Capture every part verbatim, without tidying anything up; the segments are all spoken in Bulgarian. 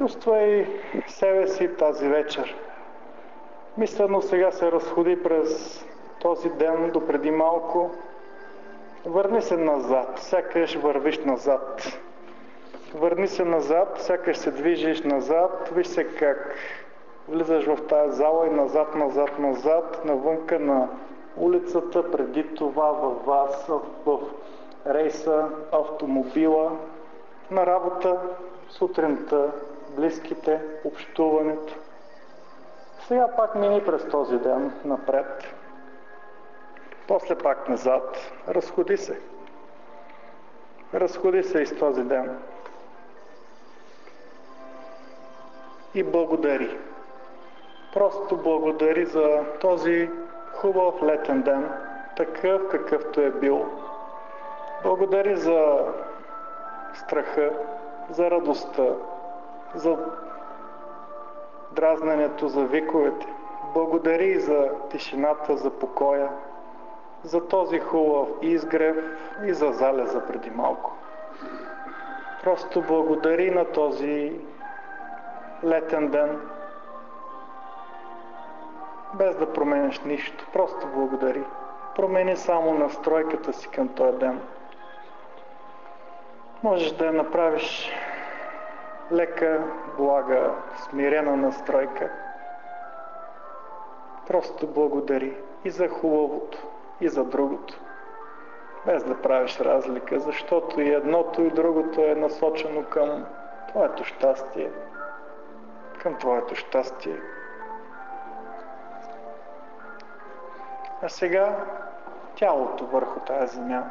Чувствай себе си тази вечер. Мислено сега се разходи през този ден до преди малко. Върни се назад, сякаш вървиш назад. Върни се назад, сякаш се движиш назад. Виж се как влизаш в тази зала и назад, назад, назад, навънка на улицата, преди това във вас, в рейса, автомобила, на работа, сутринта, близките, общуването. Сега пак мини през този ден напред. После пак назад. Разходи се. Разходи се из този ден. И благодари. Просто благодари за този хубав летен ден, такъв какъвто е бил. Благодари за страха, за радостта, за дразненето, за виковете. Благодари и за тишината, за покоя, за този хубав изгрев и за залеза преди малко. Просто благодари на този летен ден, без да променеш нищо. Просто благодари. Промени само настройката си към този ден. Можеш да я направиш лека, блага, смирена настройка. Просто благодари и за хубавото, и за другото. Без да правиш разлика, защото и едното, и другото е насочено към твоето щастие. Към твоето щастие. А сега тялото върху тази земя.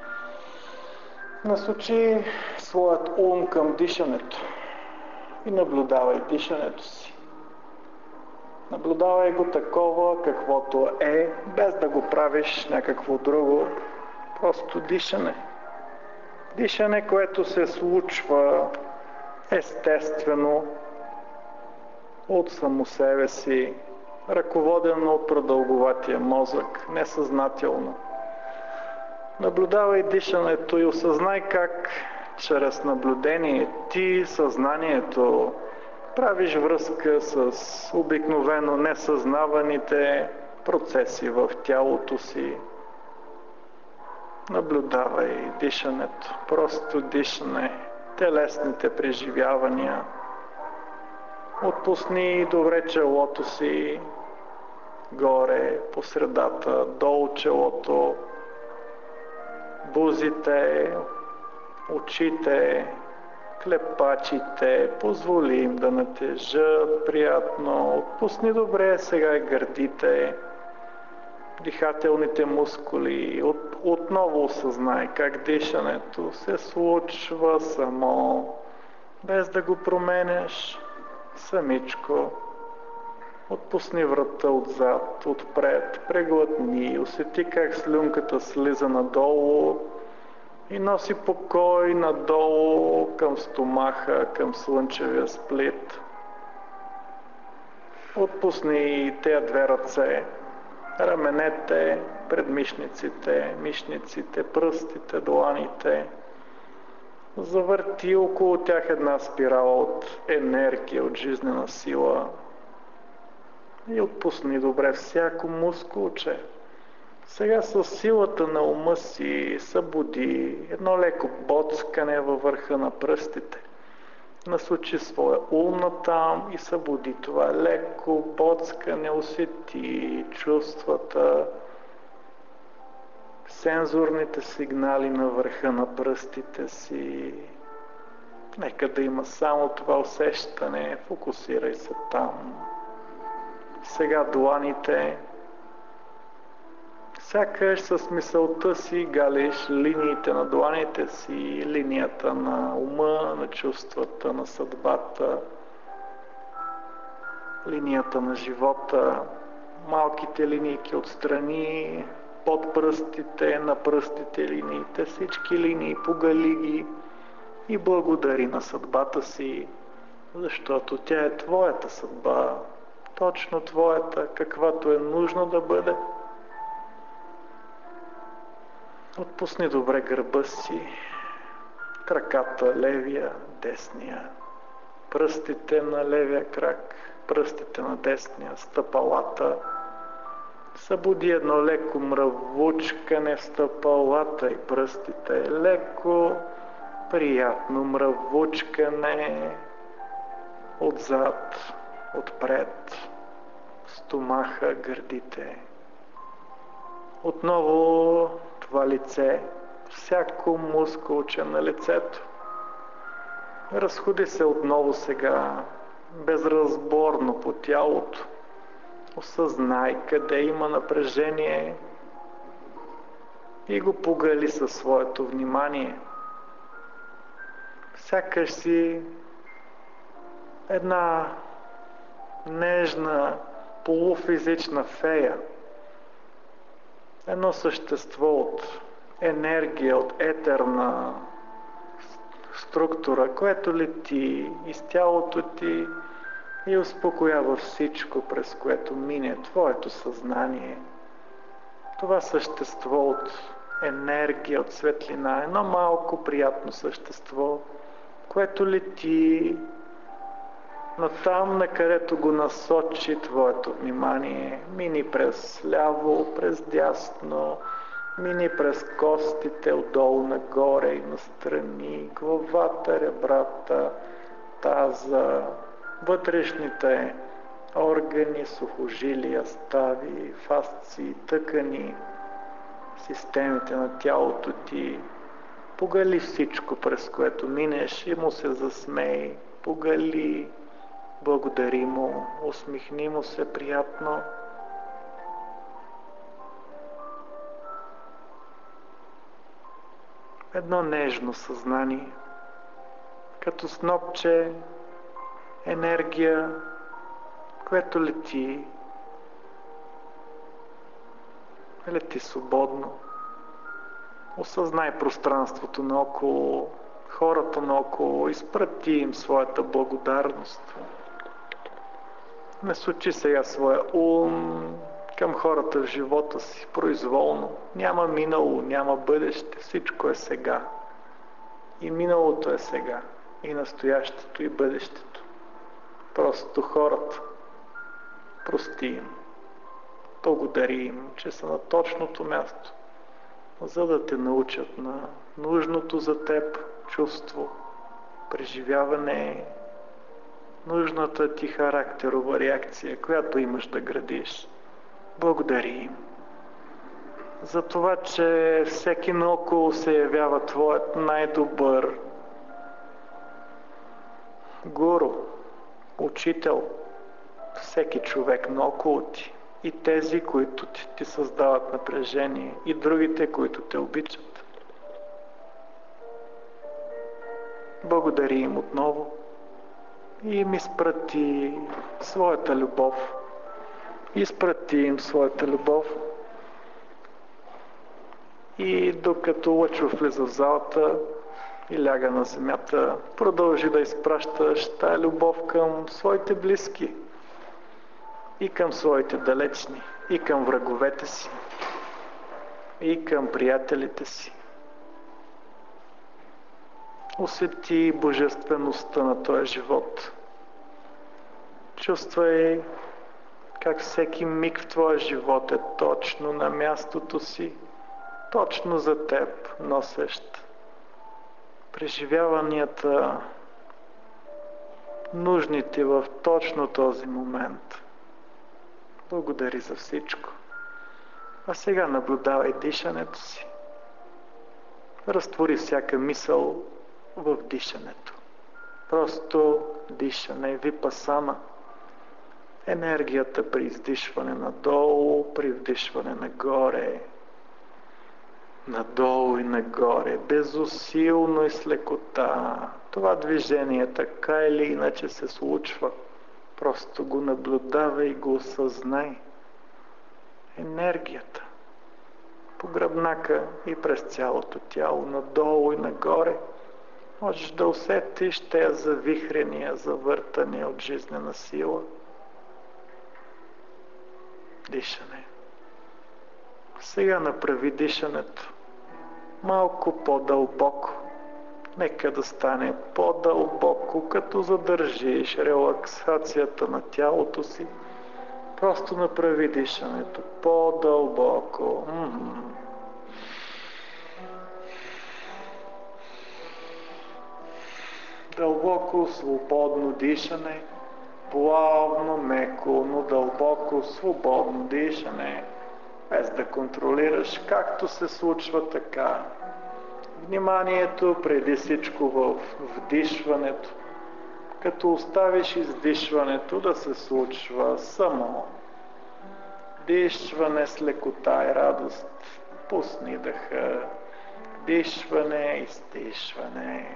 Насочи своят ум към дишането и наблюдавай дишането си. Наблюдавай го такова, каквото е, без да го правиш някакво друго. Просто дишане. Дишане, което се случва естествено от само себе си, ръководено от продълговатия мозък, несъзнателно. Наблюдавай дишането и осъзнай как чрез наблюдение ти, съзнанието, правиш връзка с обикновено несъзнаваните процеси в тялото си. Наблюдавай дишането, просто дишане, телесните преживявания. Отпусни добре челото си, горе, по средата, долу челото, бузите, очите, клепачите, позволи им да натежат приятно. Отпусни добре сега и гърдите, дихателните мускули. От, отново осъзнай как дишането се случва само, без да го променяш, самичко. Отпусни врата отзад, отпред, преглътни, усети как слюнката слиза надолу и носи покой надолу към стомаха, към слънчевия сплит. Отпусни тези две ръце, раменете, предмишниците, мишниците, пръстите, дланите. Завърти около тях една спирала от енергия, от жизнена сила. И отпусни добре всяко мускулче. Сега със силата на ума си събуди едно леко боцкане във върха на пръстите. Насочи своя ум натам и събуди това леко боцкане, усети чувствата, сензорните сигнали на върха на пръстите си. Нека да има само това усещане, фокусирай се там. Сега дланите. Сякаш с мисълта си галиш линиите на дланите си, линията на ума, на чувствата, на съдбата, линията на живота, малките линийки отстрани, под пръстите, на пръстите линиите, всички линии, погали ги и благодари на съдбата си, защото тя е твоята съдба, точно твоята, каквато е нужно да бъде. Отпусни добре гърба си, краката, левия, десния. пръстите на левия крак, пръстите на десния, стъпалата. Събуди едно леко мравучкане в стъпалата и пръстите. Леко, приятно мравучкане отзад, отпред, стомаха, гърдите. Отново това лице, всяко мускулче на лицето. Разходи се отново сега, безразборно по тялото. Осъзнай къде има напрежение и го погали със своето внимание. Сякаш си една нежна, полуфизична фея. Едно същество от енергия, от етерна структура, което лети из тялото ти и успокоява всичко, през което мине твоето съзнание. Това същество от енергия, от светлина, едно малко приятно същество, което лети натам, на където го насочи твоето внимание. Мини през ляво, през дясно, мини през костите, отдолу нагоре и настрани, главата, ребрата, таза, вътрешните органи, сухожилия, стави, фасции, тъкани, системите на тялото ти. Погали всичко, през което минеш и му се засмей. Погали, благодари му, усмихни му се приятно. Едно нежно съзнание, като снопче енергия, което лети, лети свободно. Осъзнай пространството наоколо, хората наоколо, изпрати им своята благодарност. Насочи сега своя ум към хората в живота си, произволно. Няма минало, няма бъдеще, всичко е сега. И миналото е сега, и настоящето, и бъдещето. Просто хората. Прости им. Благодари им, че са на точното място, за да те научат на нужното за теб чувство, преживяване, нужната ти характерова реакция, която имаш да градиш. Благодари им за това, че всеки наоколо се явява твоят най-добър гуру, учител, всеки човек наоколо ти. И тези, които ти, ти създават напрежение, и другите, които те обичат. Благодари им отново и им изпрати своята любов. Изпрати им своята любов. И докато Лъчо влиза в залата и ляга на земята, продължи да изпращаш тая любов към своите близки, и към своите далечни, и към враговете си, и към приятелите си. Усети божествеността на този живот. Чувствай как всеки миг в твоя живот е точно на мястото си, точно за теб носещ преживяванията, нужните в точно този момент. Благодари за всичко. А сега наблюдавай дишането си. Разтвори всяка мисъл в дишането. Просто дишане, випасана. Енергията при издишване надолу, при вдишване нагоре. Надолу и нагоре, безусилно и с лекота. Това движение така или иначе се случва. Просто го наблюдавай и го осъзнай. Енергията по гръбнака и през цялото тяло, надолу и нагоре. Можеш да усетиш тези завихрения, завъртания от жизнена сила. Дишане. Сега направи дишането малко по-дълбоко, Нека да стане по-дълбоко, като задържиш релаксацията на тялото си. Просто направи дишането по-дълбоко. М-м. Дълбоко, свободно дишане. Плавно, меко, но дълбоко, свободно дишане. Без да контролираш, както се случва така. Вниманието преди всичко в вдишването, като оставиш издишването да се случва само. Дишване с лекота и радост, пусни дъха, дишване, издишване.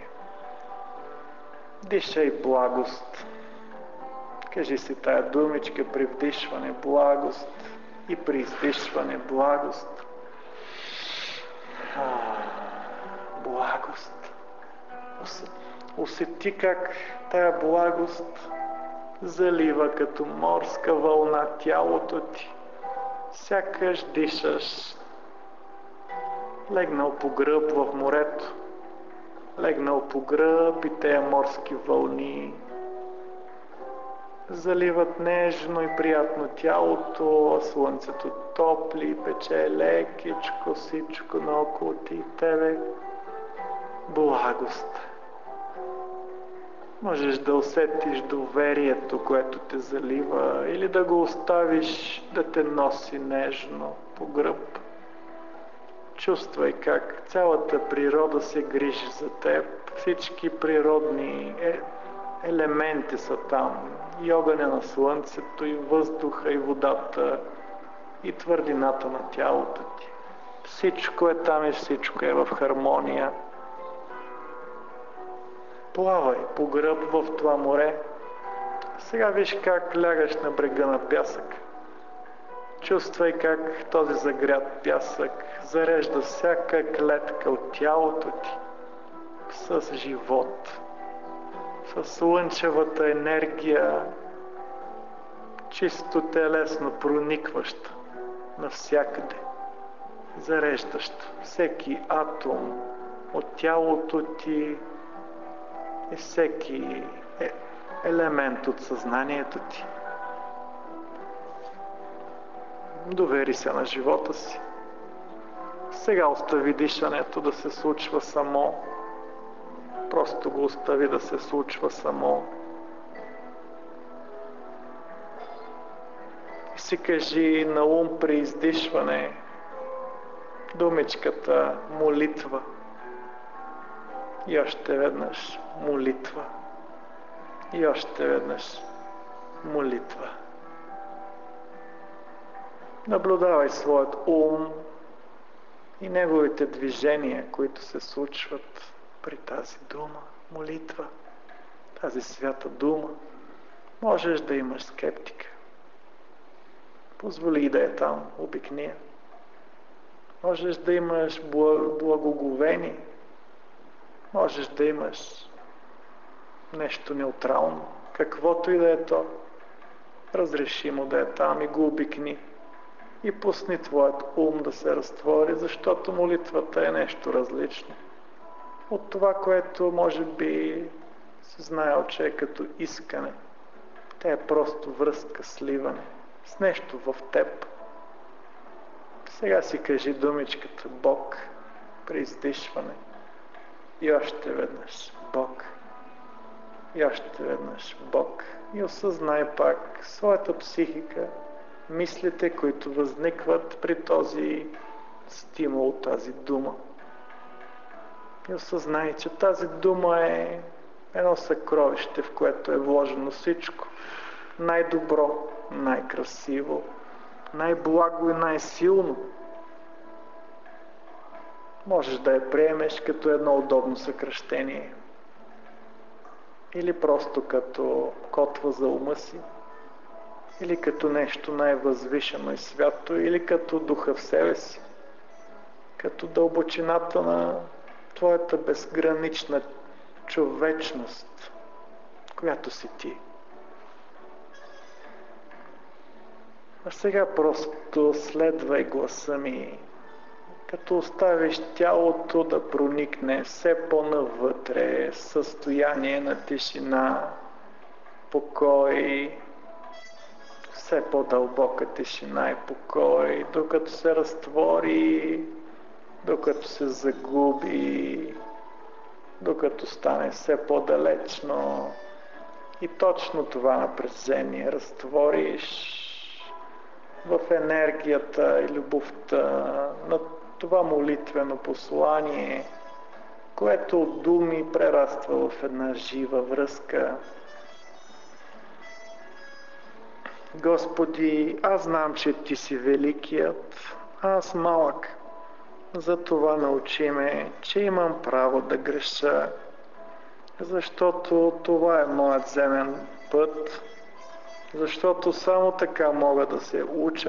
Дишай благост. Кажи си тая думичка при вдишване благост и при издишване благост. Благост. Усети как тая благост залива като морска вълна тялото ти. Сякаш дишаш легнал по гръб в морето. Легнал по гръб и тези морски вълни заливат нежно и приятно тялото, а слънцето топли, пече лекичко всичко наоколо ти и тебе. Благост. Можеш да усетиш доверието, което те залива, или да го оставиш да те носи нежно по гръб. Чувствай как цялата природа се грижи за теб. Всички природни е, елементи са там. И огъня на слънцето, и въздуха, и водата, и твърдината на тялото ти. Всичко е там и всичко е в хармония. Плавай по гръб в това море. Сега виж как лягаш на брега на пясък. Чувствай как този загрят пясък зарежда всяка клетка от тялото ти с живот, с слънчевата енергия, чисто телесно проникваща навсякъде, зареждаща всеки атом от тялото ти и всеки елемент от съзнанието ти. Довери се на живота си. Сега остави дишането да се случва само. Просто го остави да се случва само. И си кажи на ум при издишване думичката молитва. И още веднъж молитва. И още веднъж молитва. Наблюдавай своят ум и неговите движения, които се случват при тази дума, молитва, тази свята дума. Можеш да имаш скептика. Позволи да е там, обикния. Можеш да имаш благоговение. Можеш да имаш нещо неутрално, каквото и да е то. Разреши му да е там и го обикни. И пусни твоят ум да се разтвори, защото молитвата е нещо различно от това, което може би си знаел, че е като искане. Тя е просто връзка, сливане с нещо в теб. Сега си кажи думичката Бог при издишване. И още веднъж Бог. И още веднъж Бог. И осъзнай пак своята психика, мислите, които възникват при този стимул, тази дума. И осъзнай, че тази дума е едно съкровище, в което е вложено всичко. Най-добро, най-красиво, най-благо и най-силно. Можеш да я приемеш като едно удобно съкръщение. Или просто като котва за ума си. Или като нещо най-възвишено и свято, или като духа в себе си, като дълбочината на твоята безгранична човечност, която си ти. А сега просто следвай гласа ми като оставиш тялото да проникне все по-навътре, състояние на тишина, покой, все по-дълбока тишина и покой, докато се разтвори, докато се загуби, докато стане все по-далечно. И точно това напрежение разтвориш в енергията и любовта на това молитвено послание, което от думи прераства в една жива връзка. Господи, аз знам, че Ти си великият, аз малък. Затова научи ме, че имам право да греша, защото това е моят земен път, защото само така мога да се уча.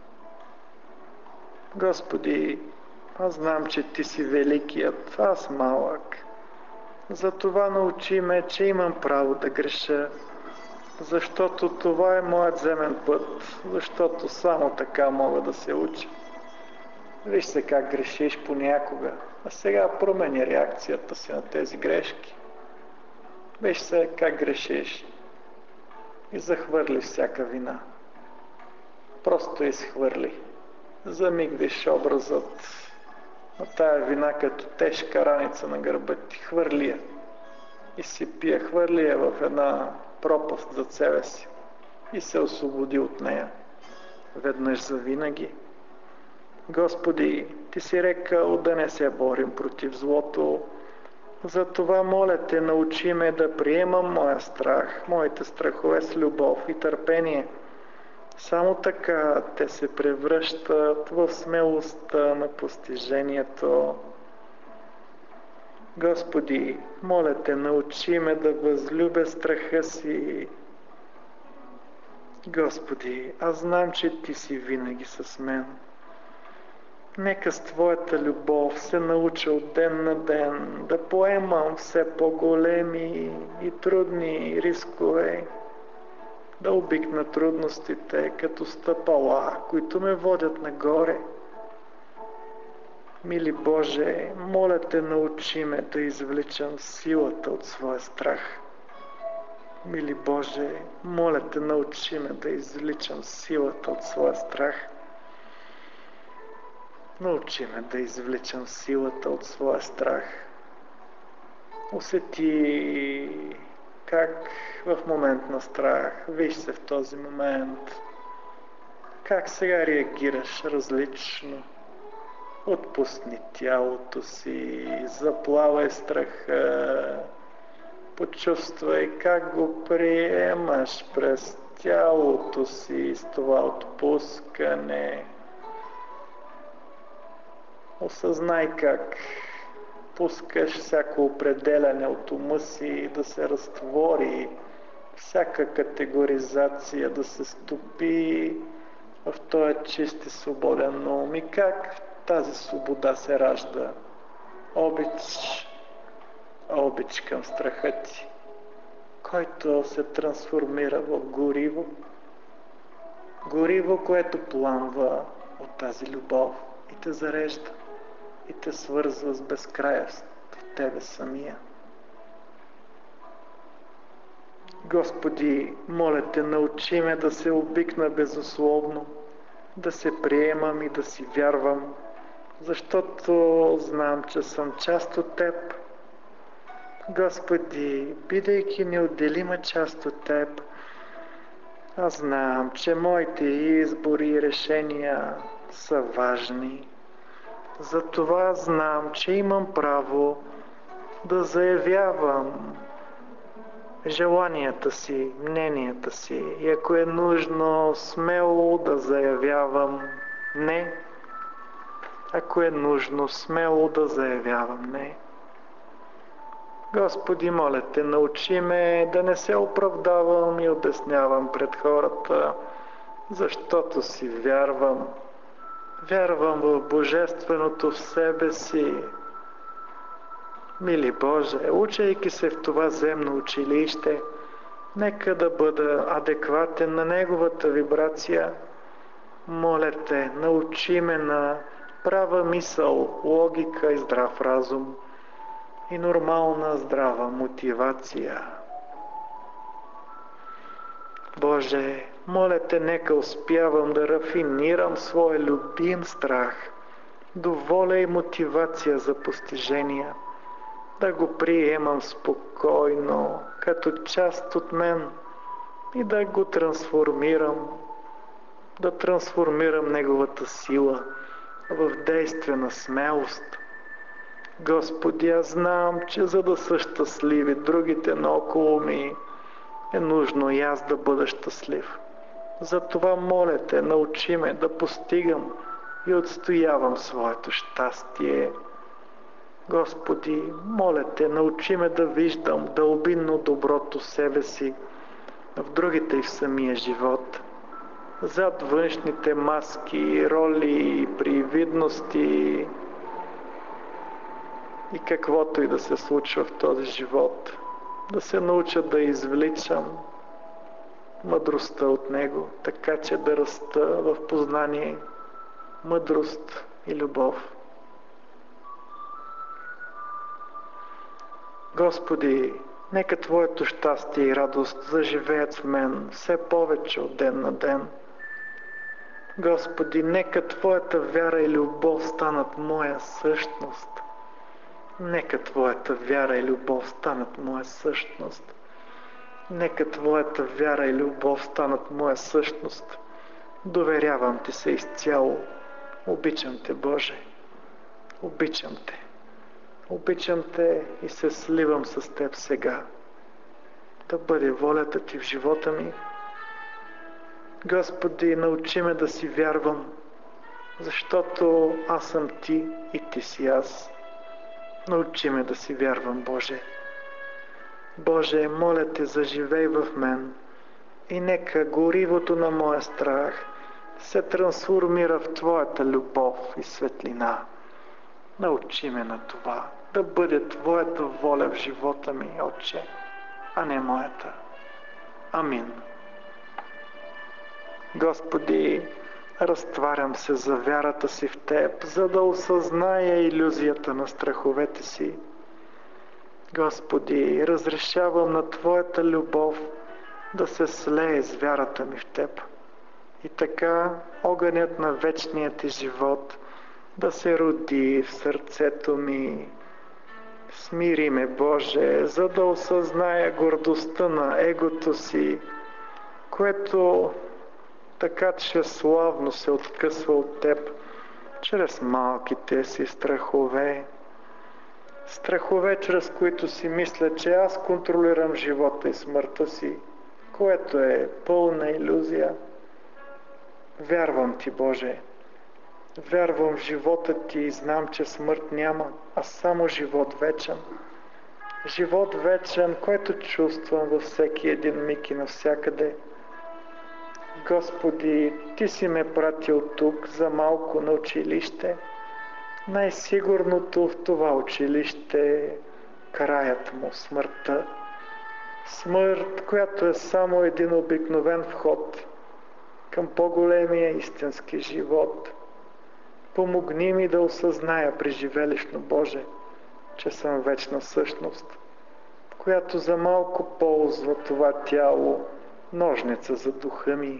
Господи, аз знам, че Ти си великият, аз малък. Затова научи ме, че имам право да греша, защото това е моят земен път, защото само така мога да се уча. Виж се как грешиш понякога, а сега промени реакцията си на тези грешки. Виж се как грешиш и захвърли всяка вина. Просто изхвърли. За миг виж образът на тая вина като тежка раница на гърба ти. Хвърли я. И си пия. Хвърли я в една пропаст зад себе си. И се освободи от нея. Веднъж завинаги. Господи, Ти си рекал да не се борим против злото. Затова моля Те, научи ме да приемам моя страх, моите страхове с любов и търпение. Само така те се превръщат в смелостта на постижението. Господи, моля Те, научи ме да възлюбя страха си. Господи, аз знам, че Ти си винаги с мен. Нека с Твоята любов се науча от ден на ден да поемам все по-големи и трудни рискове, да обикна трудностите като стъпала, които ме водят нагоре. Мили Боже, моля Те, научи ме да извличам силата от своя страх. Мили Боже, моля Те, научи ме да извличам силата от своя страх. Научи ме да извличам силата от своя страх. Усети как в момент на страх, виж се в този момент, как сега реагираш различно. Отпусни тялото си, заплавай страха, почувствай как го приемаш през тялото си с това отпускане. Осъзнай как пускаш всяко определяне от ума си да се разтвори, всяка категоризация да се стопи в този чист и свободен ум и как тази свобода се ражда. Обич, обич към страха ти, който се трансформира в гориво. Гориво, което пламва от тази любов и те зарежда. И те свързва с безкрая в Тебе самия. Господи, моля Те, научи ме да се обикна безусловно, да се приемам и да си вярвам, защото знам, че съм част от Теб. Господи, бидейки неотделима част от Теб, аз знам, че моите избори и решения са важни. Затова знам, че имам право да заявявам желанията си, мненията си и ако е нужно, смело да заявявам не. Ако е нужно, смело да заявявам не. Господи, моля Те, научи ме да не се оправдавам и обяснявам пред хората, защото си вярвам. Вярвам в Божественото в себе си. Мили Боже, учейки се в това земно училище, нека да бъда адекватен на Неговата вибрация. Моля Те, научи ме на права мисъл, логика и здрав разум и нормална здрава мотивация. Боже, моля Те, нека успявам да рафинирам своя любим страх до воля и мотивация за постижения, да го приемам спокойно, като част от мен и да го трансформирам, да трансформирам неговата сила в действена смелост. Господи, аз знам, че за да са щастливи другите наоколо ми, е нужно и аз да бъда щастлив. Затова моля Те, научи ме да постигам и отстоявам своето щастие. Господи, моля Те, научи ме да виждам дълбинно доброто себе си в другите и в самия живот. Зад външните маски, роли, привидности и каквото и да се случва в този живот, да се науча да извличам мъдростта от него, така че да раста в познание, мъдрост и любов. Господи, нека Твоето щастие и радост заживеят в мен все повече от ден на ден. Господи, нека Твоята вяра и любов станат моя същност. Нека Твоята вяра и любов станат моя същност. Нека Твоята вяра и любов станат моя същност. Доверявам Ти се изцяло. Обичам Те, Боже. Обичам Те. Обичам Те и се сливам с Теб сега. Да бъде волята Ти в живота ми. Господи, научи ме да си вярвам, защото аз съм Ти и Ти си аз. Научи ме да си вярвам, Боже. Боже, моля Те, заживей в мен и нека горивото на моя страх се трансформира в Твоята любов и светлина. Научи ме на това, да бъде Твоята воля в живота ми, Отче, а не моята. Амин. Господи, разтварям се за вярата си в Теб, за да осъзная илюзията на страховете си. Господи, разрешавам на Твоята любов да се слее с вярата ми в Теб. И така огънят на вечния Ти живот да се роди в сърцето ми. Смири ме, Боже, за да осъзная гордостта на егото си, което така че славно се откъсва от Теб чрез малките си страхове. Страхове, чрез които си мисля, че аз контролирам живота и смъртта си, което е пълна илюзия. Вярвам Ти, Боже. Вярвам в живота Ти и знам, че смърт няма, а само живот вечен. Живот вечен, който чувствам във всеки един миг и навсякъде. Господи, Ти си ме пратил тук за малко на училище. Най-сигурното в това училище е краят му, смъртта. Смърт, която е само един обикновен вход към по-големия истински живот. Помогни ми да осъзная преживелищно, Боже, че съм вечна същност, която за малко ползва това тяло, ножница за духа ми.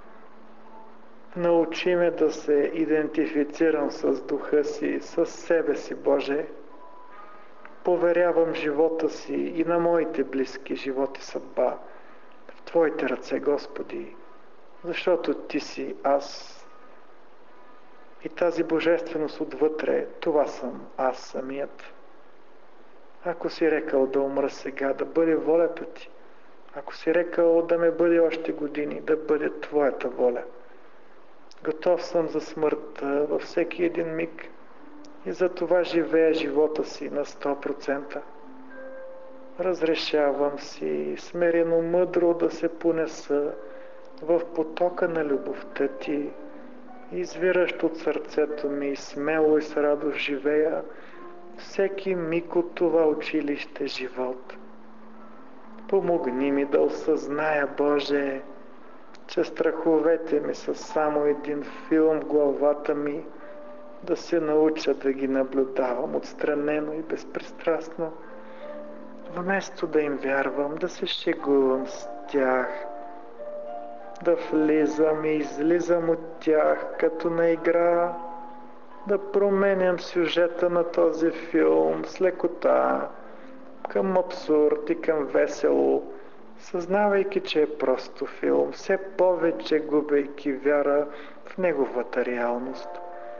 Научи ме да се идентифицирам с духа си, с себе си, Боже. Поверявам живота си и на моите близки живот и съдба в Твоите ръце, Господи, защото Ти си аз. И тази божественост отвътре, това съм аз самият. Ако си рекал да умра сега, да бъде волята Ти. Ако си рекал да ме бъде още години, да бъде Твоята воля. Готов съм за смъртта във всеки един миг и за това живея живота си на сто процента. Разрешавам си смирено мъдро да се понеса в потока на любовта Ти, извиращ от сърцето ми, смело и с радост живея всеки миг от това училище живот. Помогни ми да осъзная, Боже, че страховете ми са само един филм в главата ми да се науча да ги наблюдавам отстранено и безпристрастно, вместо да им вярвам, да се шегувам с тях, да влизам и излизам от тях като на игра, да променям сюжета на този филм с лекота към абсурд и към весело, съзнавайки, че е просто филм, все повече губейки вяра в неговата реалност.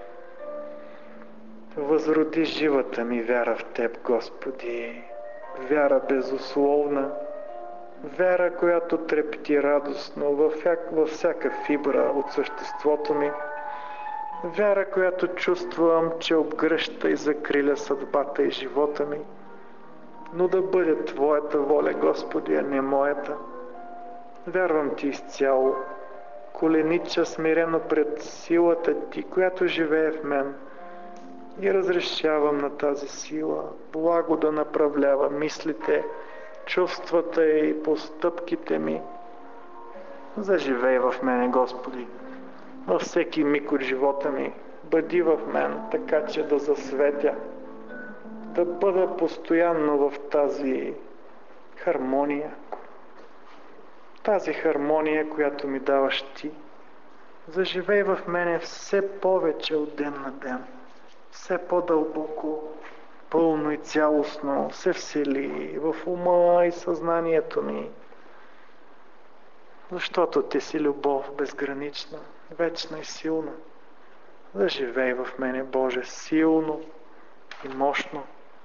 Възроди живата ми вяра в Теб, Господи, вяра безусловна, вяра, която трепти радостно във, всяк, във всяка фибра от съществото ми, вяра, която чувствам, че обгръща и закриля съдбата и живота ми, но да бъде Твоята воля, Господи, а не моята. Вярвам Ти изцяло, коленича смирено пред силата Ти, която живее в мен, и разрешавам на тази сила благо да направлява мислите, чувствата и постъпките ми. Заживей в мене, Господи, във всеки миг от живота ми. Бъди в мен, така че да засветя, да бъда постоянно в тази хармония. Тази хармония, която ми даваш Ти. Заживей в мене все повече от ден на ден, все по-дълбоко, пълно и цялостно се всели в ума и съзнанието ми. Защото Ти си любов безгранична, вечна и силна. Заживей в мене, Боже, силно и мощно.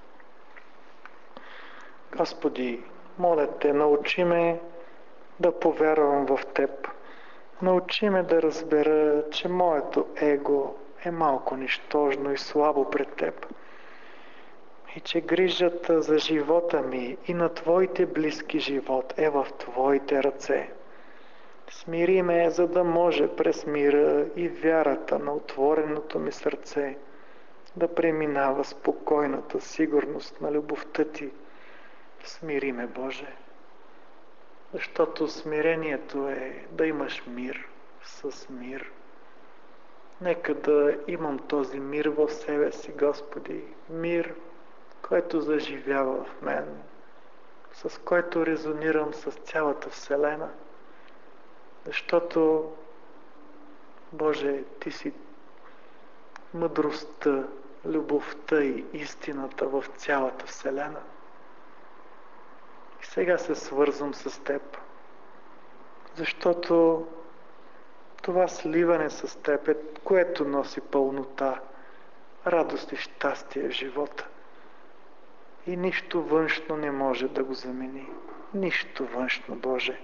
Господи, моля Те, научи ме да повярвам в Теб. Научи ме да разбера, че моето его е малко нищожно и слабо пред Теб. И че грижата за живота ми и на Твоите близки живот е в Твоите ръце. Смири ме, за да може през мира и вярата на отвореното ми сърце да преминава спокойната сигурност на любовта Ти. Смири ме, Боже, защото смирението е да имаш мир с мир. Нека да имам този мир в себе си, Господи, мир, който заживява в мен, с който резонирам с цялата Вселена. Защото, Боже, Ти си мъдростта, любовта и истината в цялата Вселена. И сега се свързвам с Теб, защото това сливане с Теб е, което носи пълнота, радост и щастие в живота. И нищо външно не може да го замени. Нищо външно, Боже.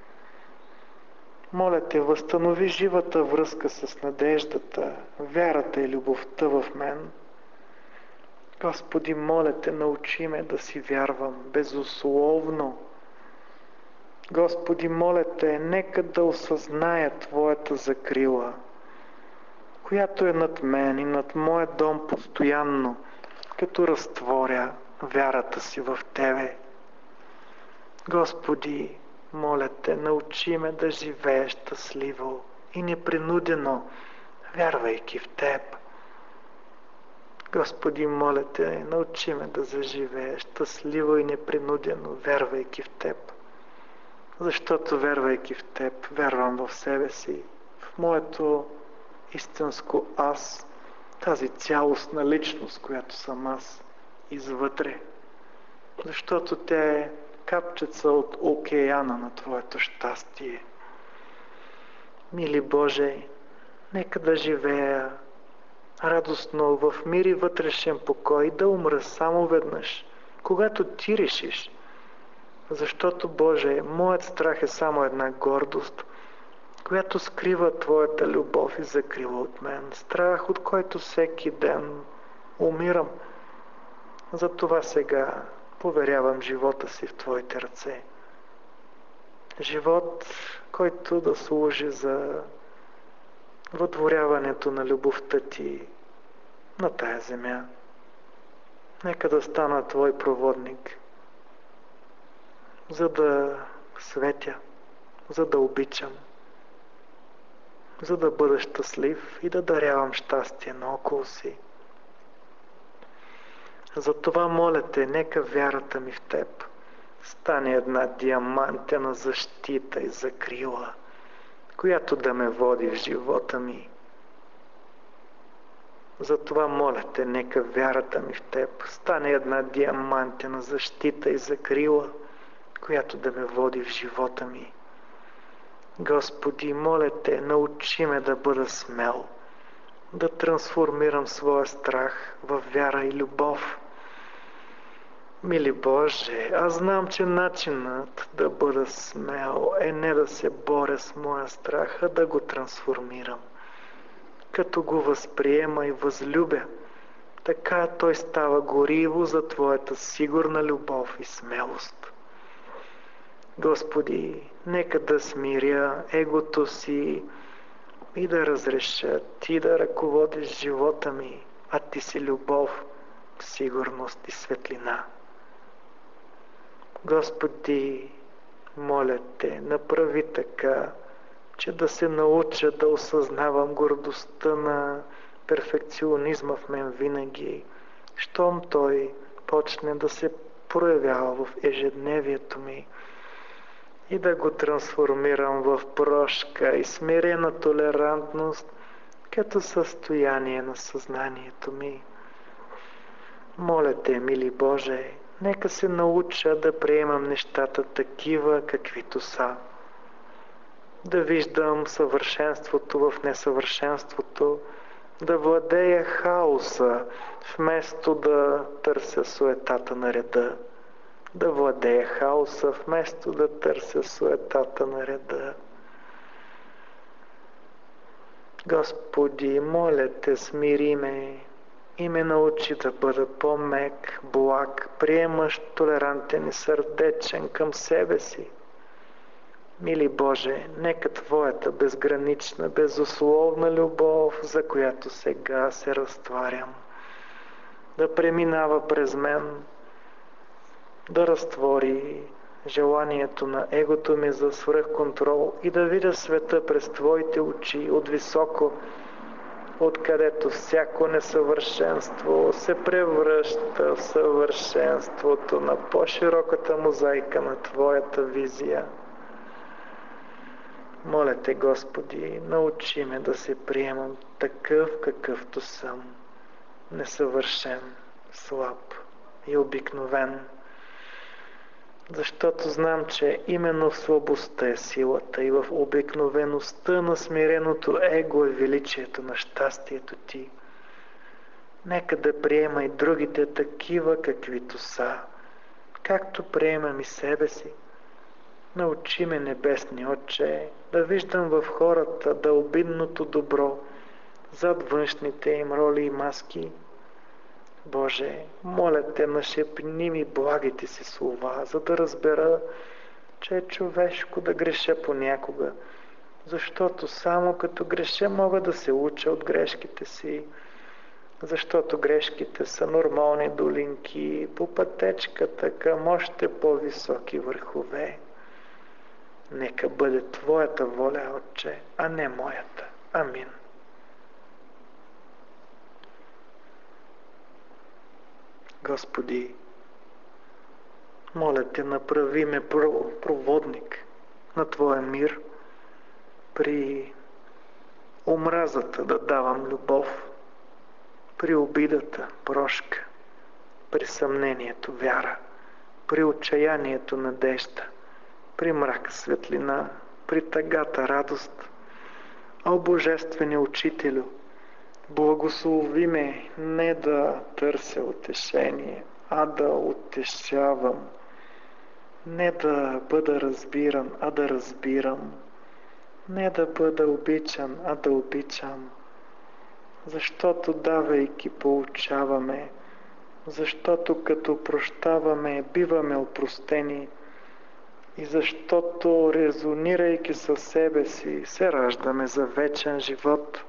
Моля Те, възстанови живата връзка с надеждата, вярата и любовта в мен. Господи, моля Те, научи ме да си вярвам безусловно. Господи, моля Те, нека да осъзная Твоята закрила, която е над мен и над моя дом постоянно, като разтворя вярата си в Тебе. Господи, моля Те, научи ме да живея щастливо и непринудено, вярвайки в Теб. Господи, моля Те, научи ме да заживея щастливо и непринудено, вярвайки в Теб. Защото вярвайки в Теб, вярвам в себе си, в моето истинско аз, тази цялостна личност, която съм аз, извътре. Защото тя е капчица от океана на Твоето щастие. Мили Боже, нека да живея радостно в мир и вътрешен покой, да умра само веднъж, когато Ти решиш. Защото, Боже, моят страх е само една гордост, която скрива Твоята любов и закрила от мен. Страх, от който всеки ден умирам. Затова сега поверявам живота си в Твоите ръце. Живот, който да служи за въдворяването на любовта Ти на тая земя. Нека да стана Твой проводник, за да светя, за да обичам, за да бъда щастлив и да дарявам щастие наоколо си. Затова моля Те, нека вярата ми в Теб стане една диамантена защита и закрила, която да ме води в живота ми. Затова моля Те, нека вярата ми в Теб стане една диамантена защита и закрила, която да ме води в живота ми. Господи, моля Те, научи ме да бъда смел, да трансформирам своя страх в вяра и любов. Мили Боже, аз знам, че начинът да бъда смел е не да се боря с моя страх, а да го трансформирам. Като го възприема и възлюбя, така той става гориво за Твоята сигурна любов и смелост. Господи, нека да смиря егото си и да разреша Ти да ръководиш живота ми, а Ти си любов, сигурност и светлина. Господи, моля Те, направи така, че да се науча да осъзнавам гордостта на перфекционизма в мен винаги, щом той почне да се проявява в ежедневието ми, и да го трансформирам в прошка и смирена толерантност като състояние на съзнанието ми. Моля Те, мили Боже, нека се науча да приемам нещата такива, каквито са. Да виждам съвършенството в несъвършенството, да владея хаоса, вместо да търся суетата на реда. Да владея хаоса, вместо да търся суетата на реда. Господи, моля Те, смири ме и ме научи да бъда по-мек, благ, приемащ, толерантен и сърдечен към себе си. Мили Боже, нека Твоята безгранична, безусловна любов, за която сега се разтварям, да преминава през мен, да разтвори желанието на егото ми за свръхконтрол и да видя света през Твоите очи от високо, откъдето всяко несъвършенство се превръща в съвършенството на по-широката мозайка на Твоята визия. Моля Те, Господи, научи ме да се приемам такъв, какъвто съм, несъвършен, слаб и обикновен, защото знам, че именно в слабостта е силата и в обикновеността на смиреното его е величието на щастието Ти. Нека да приема и другите такива, каквито са, както приемам и себе си. Научи ме, Небесни Отче, да виждам в хората дълбинното добро, зад външните им роли и маски. Боже, моля Те, нашепни ми благите си слова, за да разбера, че е човешко да греша понякога, защото само като греша мога да се уча от грешките си, защото грешките са нормални долинки по пътечката към още по-високи върхове. Нека бъде Твоята воля, Отче, а не моята. Амин. Господи, моля Те, направи ме проводник на Твоя мир, при омразата да давам любов, при обидата прошка, при съмнението вяра, при отчаянието надежда, при мрака светлина, при тъгата радост. О, Божествени Учителю, благослови ме не да търся утешение, а да утешавам, не да бъда разбиран, а да разбирам, не да бъда обичан, а да обичам, защото давайки получаваме, защото като прощаваме биваме опростени и защото резонирайки със себе си се раждаме за вечен живот.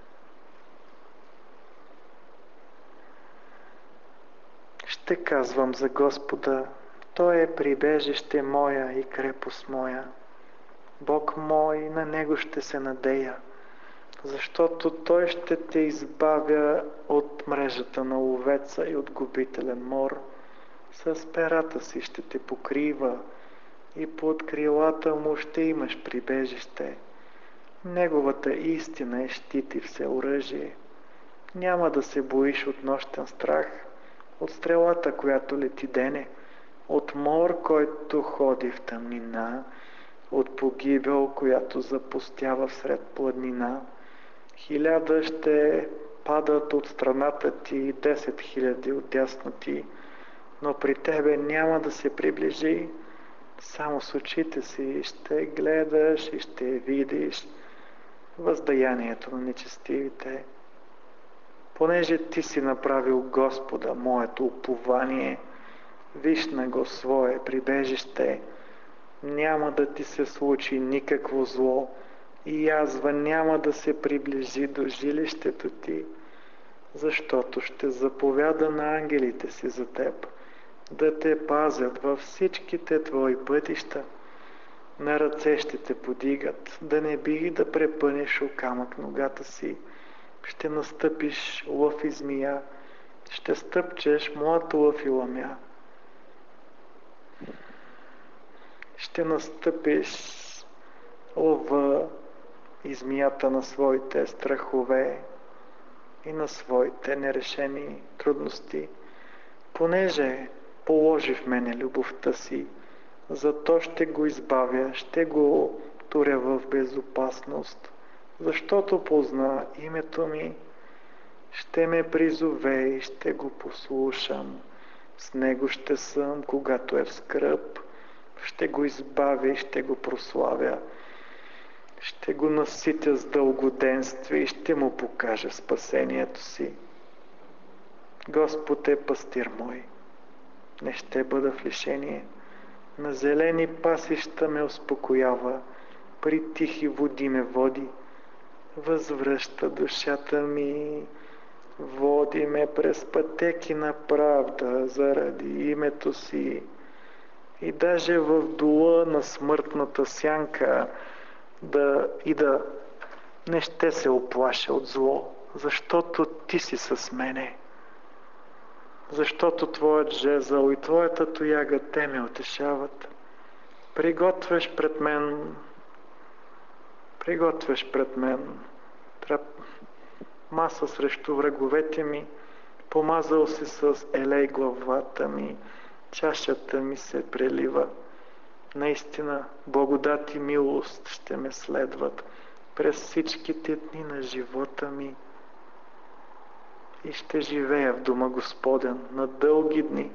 Ще казвам за Господа, Той е прибежище моя и крепост моя. Бог мой, на Него ще се надея. защото Той ще те избавя от мрежата на ловеца и от губителен мор. С перата си ще те покрива и под крилата му ще имаш прибежище. Неговата истина е щит и всеоръжие. Няма да се боиш от нощен страх, от стрелата, която лети дене, от мор, който ходи в тъмнина, от погибел, която запустява всред пладнина. Хиляда ще падат от страната ти и десет хиляди от дясно ти, но при тебе няма да се приближи. Само с очите си ще гледаш и ще видиш въздаянието на нечестивите. Понеже ти си направил Господа, моето упование, виж на го свое прибежище, няма да ти се случи никакво зло и язва няма да се приближи до жилището ти, защото ще заповяда на ангелите си за теб, да те пазят във всичките твои пътища. На ръце ще те подигат, да не би да препънеш о камък ногата си. Ще настъпиш лъв и змия, ще стъпчеш млад лъв и ламя. Ще настъпиш лъва и змията на своите страхове и на своите нерешени трудности. Понеже положи в мене любовта си, зато ще го избавя, ще го туря в безопасност, защото позна името ми, ще ме призове и ще го послушам. С него ще съм, когато е в скръб, ще го избавя и ще го прославя. Ще го наситя с дългоденствие и ще му покажа спасението си. Господ е пастир мой, не ще бъда в лишение. На зелени пасища ме успокоява, при тихи води ме води. Възвръща душата ми, води ме през пътеки на правда заради името си. И даже в дола на смъртната сянка да и да не ще се оплаша от зло, защото ти си с мене. Защото твоят жезъл и твоята тояга те ме утешават. Приготвяш пред мен, приготвяш пред мен трап, маса срещу враговете ми, помазал си с елей главата ми, чашата ми се прелива. Наистина, благодат и милост ще ме следват през всичките дни на живота ми и ще живея в дома Господен на дълги дни.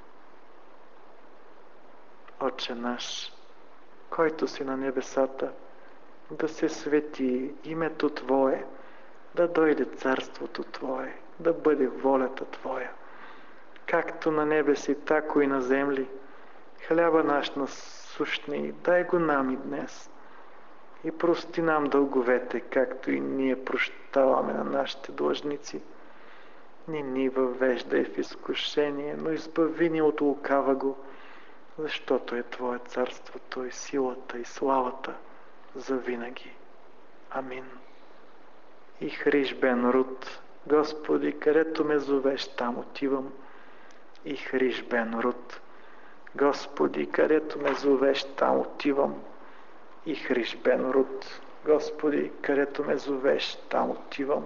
Отче наш, който си на небесата, да се свети името Твое, да дойде царството Твое, да бъде волята Твоя, както на небе си, тако и на земли. Хляба наш насущни, дай го нам и днес. И прости нам дълговете, както и ние прощаваме на нашите длъжници. Не ни въвеждай в изкушение, но избави ни от лукаваго, защото е Твое царството и силата и славата за винаги. Амин. И хриш бен Рут, Господи, където ме зовеш, там отивам. И хриш бен Рут, Господи, където ме зовеш, там отивам. И хриш бен Рут, Господи, където ме зовеш, там отивам.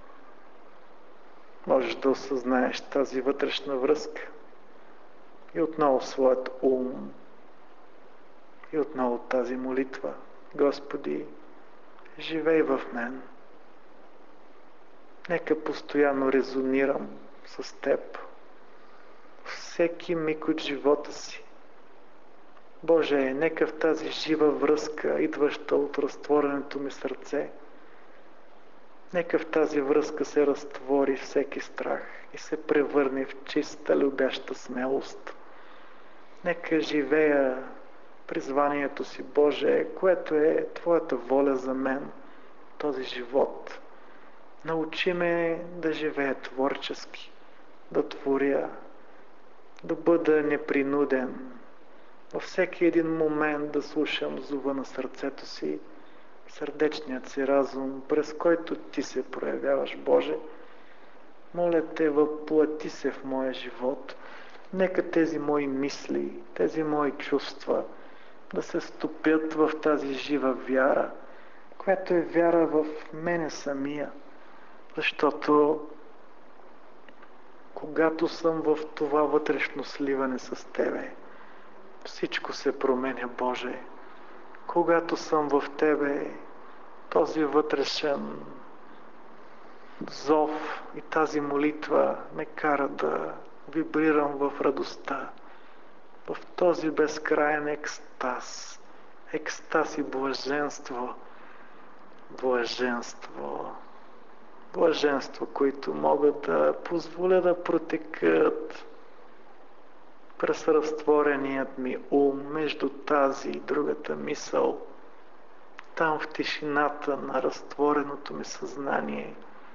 Можеш да осъзнаеш тази вътрешна връзка и отново своят ум и отново тази молитва. Господи, живей в мен. Нека постоянно резонирам с Теб всеки миг от живота си. Боже, нека в тази жива връзка, идваща от разтворенето ми сърце, нека в тази връзка се разтвори всеки страх и се превърне в чиста, любяща смелост. Нека живея призванието си, Боже, което е Твоята воля за мен, този живот. Научи ме да живея творчески, да творя, да бъда непринуден, във всеки един момент да слушам зова на сърцето си, сърдечният си разум, през който Ти се проявяваш, Боже. Моля Те, въплати се в моя живот. Нека тези мои мисли, тези мои чувства да се стопят в тази жива вяра, която е вяра в мене самия. Защото когато съм в това вътрешно сливане с Тебе, всичко се променя, Боже. Когато съм в Тебе, този вътрешен зов и тази молитва ме кара да вибрирам в радостта, в този безкрайен екстаз, екстаз и блаженство, блаженство, блаженство, които могат да позволя да протекат през разтвореният ми ум между тази и другата мисъл, там в тишината на разтвореното ми съзнание,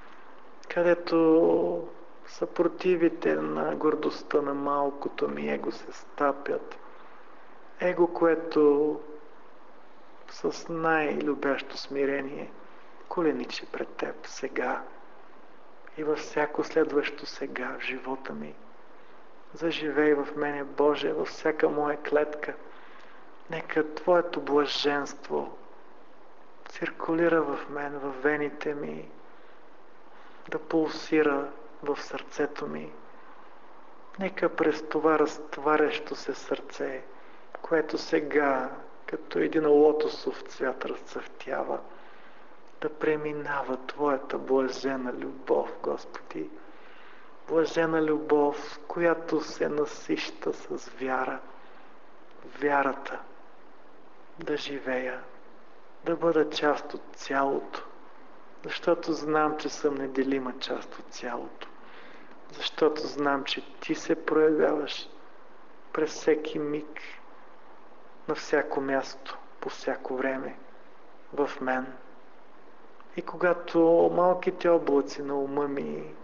където съпротивите на гордостта на малкото ми его се стапят. Его, което с най-любящо смирение коленичи пред Теб сега и във всяко следващо сега в живота ми. Заживей в мене, Боже, във всяка моя клетка. Нека Твоето блаженство циркулира в мен, в вените ми, да пулсира в сърцето ми. Нека през това разтварящо се сърце, което сега, като един лотосов цвят, разцъфтява, да преминава Твоята блажена любов, Господи. Блажена любов, която се насища с вяра. Вярата да живея, да бъда част от цялото, защото знам, че съм неделима част от цялото. Защото знам, че Ти се проявяваш през всеки миг, на всяко място, по всяко време, в мен. И когато малките облаци на ума ми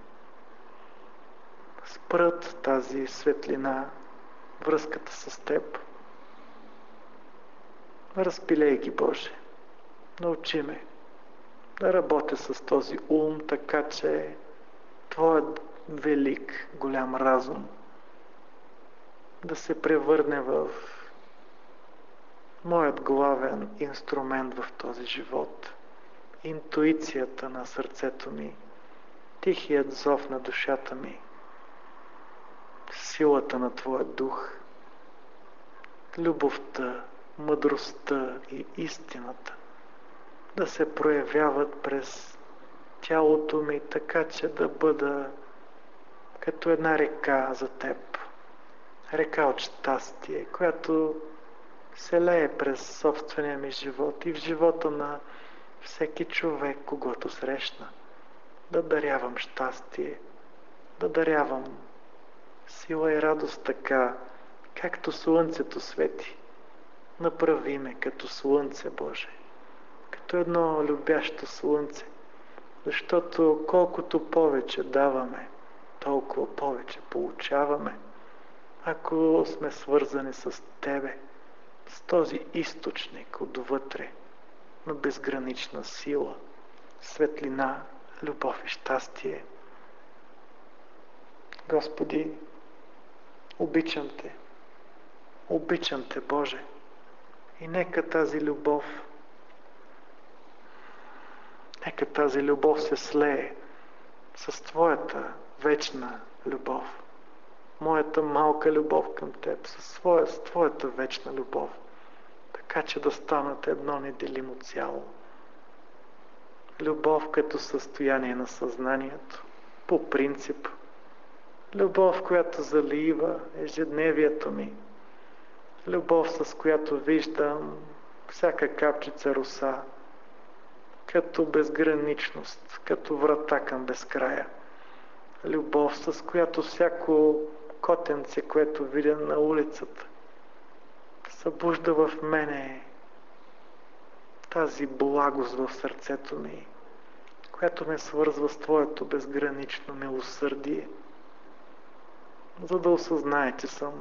спрат тази светлина, връзката с Теб, разпилей ги, Боже. Научи ме да работя с този ум, така че Твоят велик, голям разум да се превърне в моят главен инструмент в този живот. Интуицията на сърцето ми, тихият зов на душата ми, силата на Твоя дух, любовта, мъдростта и истината да се проявяват през тялото ми, така че да бъда като една река за Теб. Река от щастие, която се лее през собствения ми живот и в живота на всеки човек, когото срещна. Да дарявам щастие, да дарявам сила и радост така, както слънцето свети. Направи ме като слънце, Боже, като едно любящо слънце, защото колкото повече даваме, толкова повече получаваме, ако сме свързани с Тебе, с този източник отвътре на безгранична сила, светлина, любов и щастие. Господи, обичам Те, обичам Те, Боже, и нека тази любов, нека тази любов се слее с Твоята вечна любов, моята малка любов към Теб, със своя, с Твоята вечна любов, така че да станат едно неделимо цяло. Любов като състояние на съзнанието, по принцип. Любов, която залива ежедневието ми. Любов, с която виждам всяка капчица роса, като безграничност, като врата към безкрая. Любов, с която всяко котенце, което видя на улицата, събужда в мене тази благост в сърцето ми, която ме свързва с Твоето безгранично милосърдие, за да осъзнае, че съм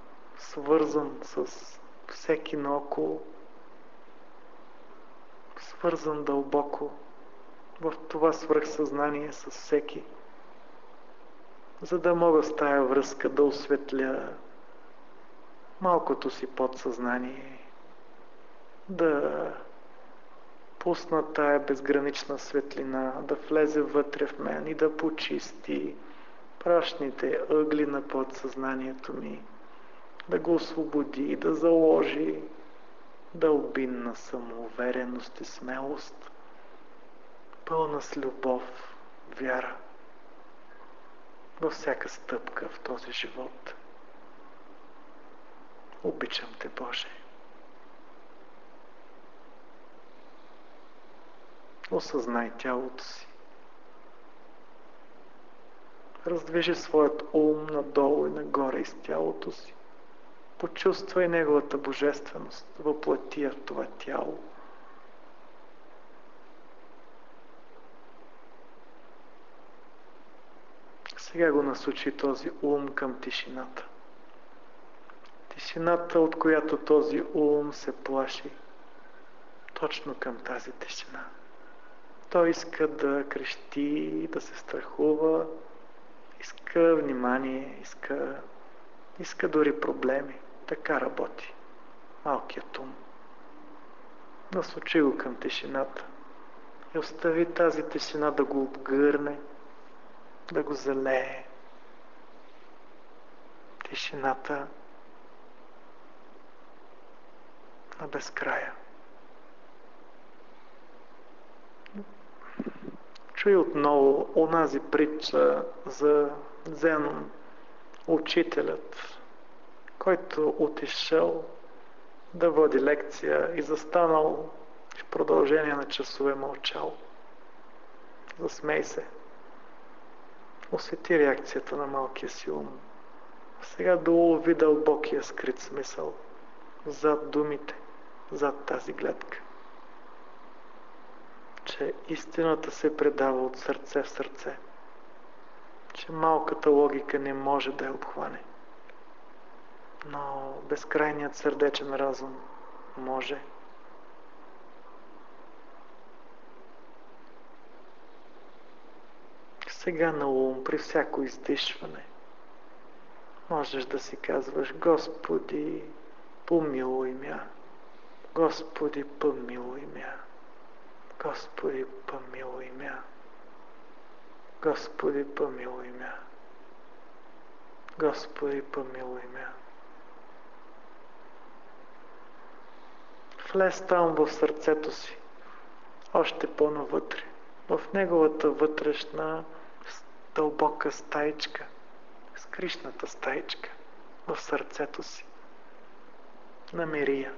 свързан с всеки наоколо, свързан дълбоко в това свръхсъзнание с всеки, за да мога с тая връзка да осветля малкото си подсъзнание, да пусна тая безгранична светлина, да влезе вътре в мен и да почисти прашните ъгли на подсъзнанието ми, да го освободи, да заложи дълбинна самоувереност и смелост, пълна с любов, вяра във всяка стъпка в този живот. Обичам те, Боже. Осъзнай тялото си. Раздвижи своят ум надолу и нагоре из тялото си. Почувствай неговата божественост, въплати я в това тяло. Сега го насочи този ум към тишината. Тишината, от която този ум се плаши, точно към тази тишина. Той иска да крещи, да се страхува, иска внимание, иска, иска дори проблеми. Така работи малкият ум. Насочи го към тишината и остави тази тишина да го обгърне, да го залее. Тишината на безкрая. Чуй отново онази притча за Зенон, учителят, който отишъл да води лекция и застанал в продължение на часове мълчал. Засмей се. Усети реакцията на малкия си ум. Сега долови дълбокия скрит смисъл зад думите, зад тази гледка. Че истината се предава от сърце в сърце. Че малката логика не може да я обхване. Но безкрайният сърдечен разум може. Сега на ум, при всяко издишване, можеш да си казваш: Господи, помилуй мя. Господи, помилуй мя. Господи, помилуй мя. Господи, помилуй мя. Господи, помилуй мя. Влез там в сърцето си, още по-навътре, в неговата вътрешна дълбока стаичка, скришната стаичка, в сърцето си. Намери я.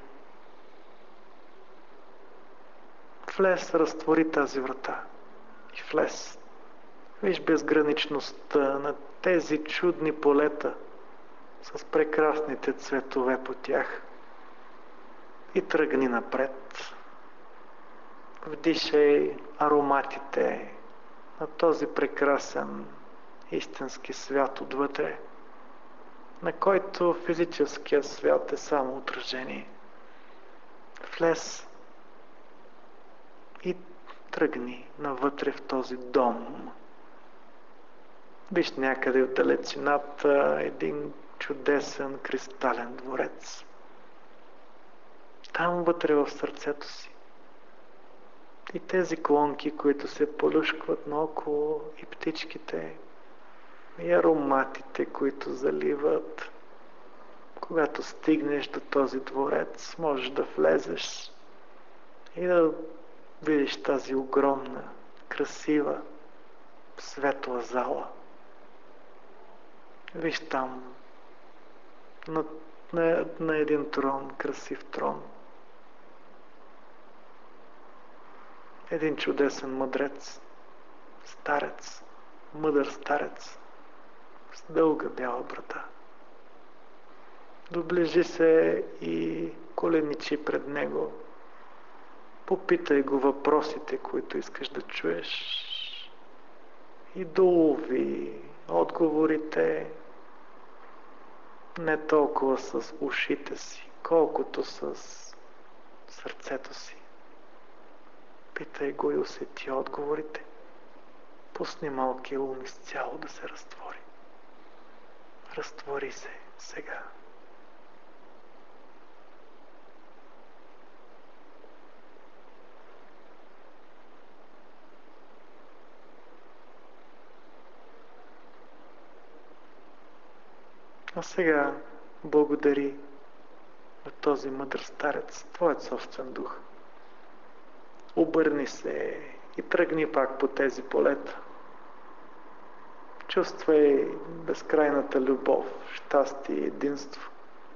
Влез, разтвори тази врата и влез. Виж безграничността на тези чудни полета с прекрасните цветове по тях и тръгни напред. Вдишай ароматите на този прекрасен истински свят отвътре, на който физическият свят е само отражение. Влез и тръгни навътре в този дом. Виж някъде в далечината един чудесен кристален дворец. Там вътре в сърцето си. И тези клонки, които се полюшкват наоколо, и птичките, и ароматите, които заливат. Когато стигнеш до този дворец, можеш да влезеш и да видиш тази огромна, красива, светла зала. Виж там на, на, на един трон, красив трон, един чудесен мъдрец, старец, мъдър старец, с дълга бяла брада. Доближи се и коленичи пред него. Попитай го въпросите, които искаш да чуеш. И долови отговорите не толкова с ушите си, колкото с сърцето си. Питай го и усети отговорите. Пусни малкия ум изцяло да се разтвори. Разтвори се сега. А сега благодари на този мъдър старец, твоят собствен дух. Обърни се и тръгни пак по тези полета. Чувствай безкрайната любов, щастие и единство.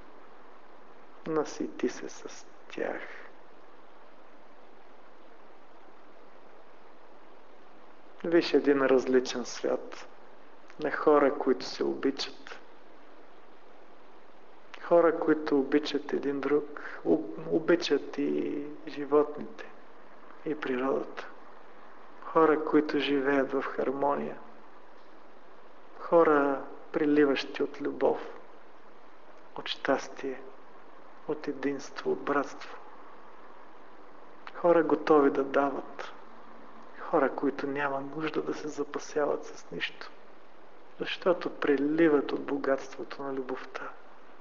Насити се с тях. Виж един различен свят на хора, които се обичат. Хора, които обичат един друг, обичат и животните, и природата. Хора, които живеят в хармония. Хора, приливащи от любов, от щастие, от единство, от братство. Хора, готови да дават. Хора, които няма нужда да се запасяват с нищо, защото приливат от богатството на любовта.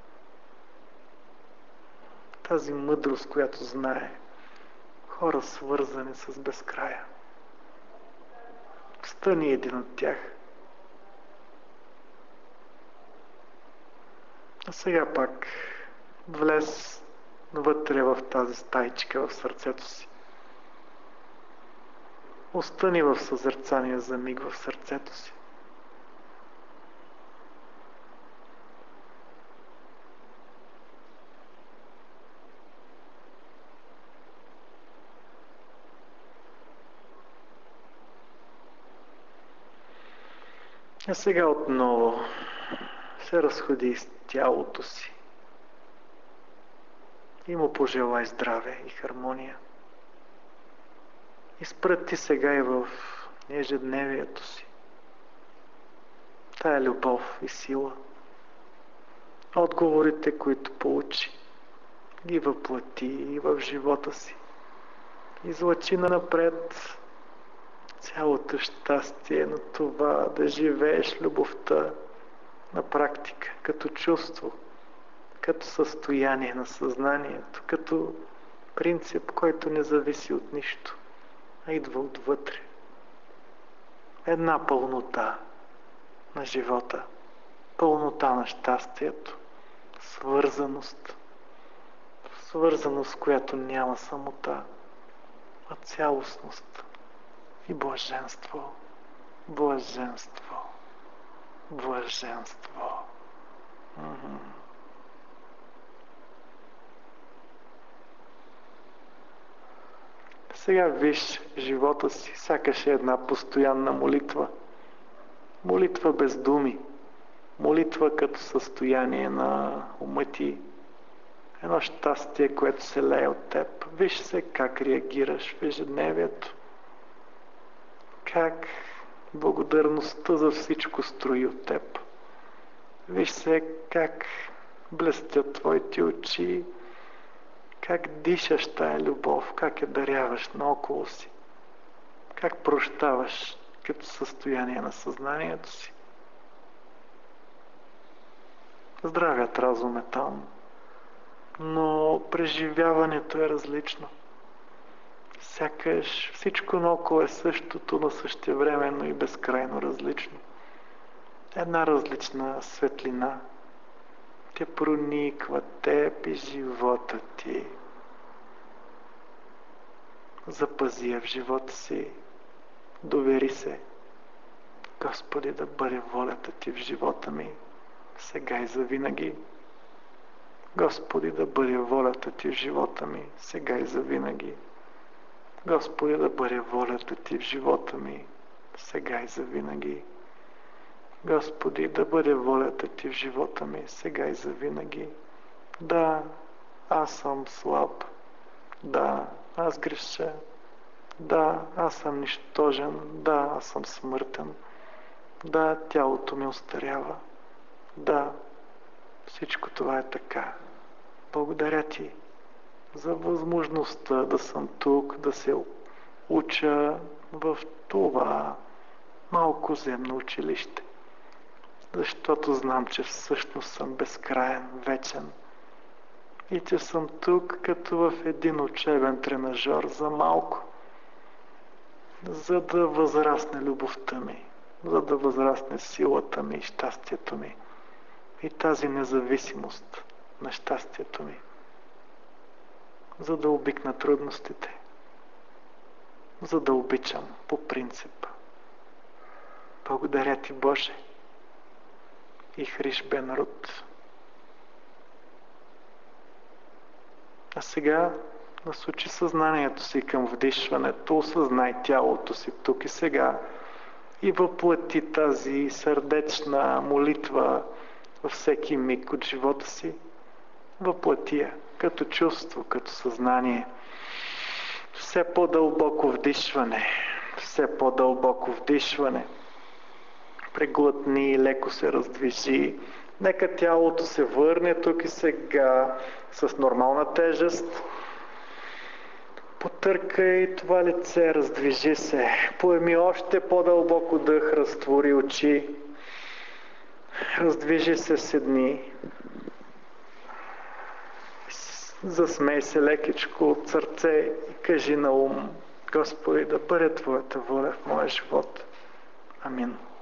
Тази мъдрост, която знае. Хора, свързани с безкрая. Стани един от тях. А сега пак влез вътре в тази стайчка в сърцето си. Остани в съзерцание за миг в сърцето си. А сега отново се разходи из тялото си и му пожелай здраве и хармония. Изпрати сега и в ежедневието си тая любов и сила. Отговорите, които получи, ги въплати и в живота си. Излъчи напред цялото щастие на това да живееш любовта на практика, като чувство, като състояние на съзнанието, като принцип, който не зависи от нищо, а идва отвътре. Една пълнота на живота, пълнота на щастието, свързаност, свързаност, която няма самота, а цялостност и блаженство, блаженство, блаженство. Mm-hmm. Сега виж живота си, сякаш е една постоянна молитва. Молитва без думи. Молитва като състояние на ума ти. Едно щастие, което се лее от теб. Виж се как реагираш в ежедневието. Как благодарността за всичко строи от теб. Виж се как блестят твоите очи, как дишаш тая любов, как я даряваш наоколо си, как прощаваш като състояние на съзнанието си. Здравият разум е там, но преживяването е различно. Сякаш всичко наоколо е същото, но същевременно и безкрайно различно. Една различна светлина те прониква теб и живота ти. Запази я в живота си. Довери се. Господи, да бъде волята ти в живота ми, сега и завинаги. Господи, да бъде волята ти в живота ми, сега и завинаги. Господи, да бъде волята ти в живота ми, сега и завинаги. Господи, да бъде волята ти в живота ми, сега и завинаги. Да, аз съм слаб. Да, аз греша. Да, аз съм нищожен. Да, аз съм смъртен. Да, тялото ми остарява. Да, всичко това е така. Благодаря ти за възможността да съм тук, да се уча в това малко земно училище. Защото знам, че всъщност съм безкраен, вечен. И че съм тук като в един учебен тренажор за малко. За да възрасне любовта ми, за да възрасне силата ми и щастието ми. И тази независимост на щастието ми. За да обикна трудностите. За да обичам по принцип. Благодаря ти, Боже. И Хриш бен Руд. А сега насочи съзнанието си към вдишването, осъзнай тялото си тук и сега и въплати тази сърдечна молитва във всеки миг от живота си. Въплати я като чувство, като съзнание. Все по-дълбоко вдишване, все по-дълбоко вдишване. Преглътни и леко се раздвижи. Нека тялото се върне тук и сега с нормална тежест. Потъркай това лице, раздвижи се. Поеми още по-дълбоко дъх, разтвори очи. Раздвижи се, седни. Засмей се лекичко от сърце и кажи на ум: Господи, да бъде Твоята воля в моя живот. Амин.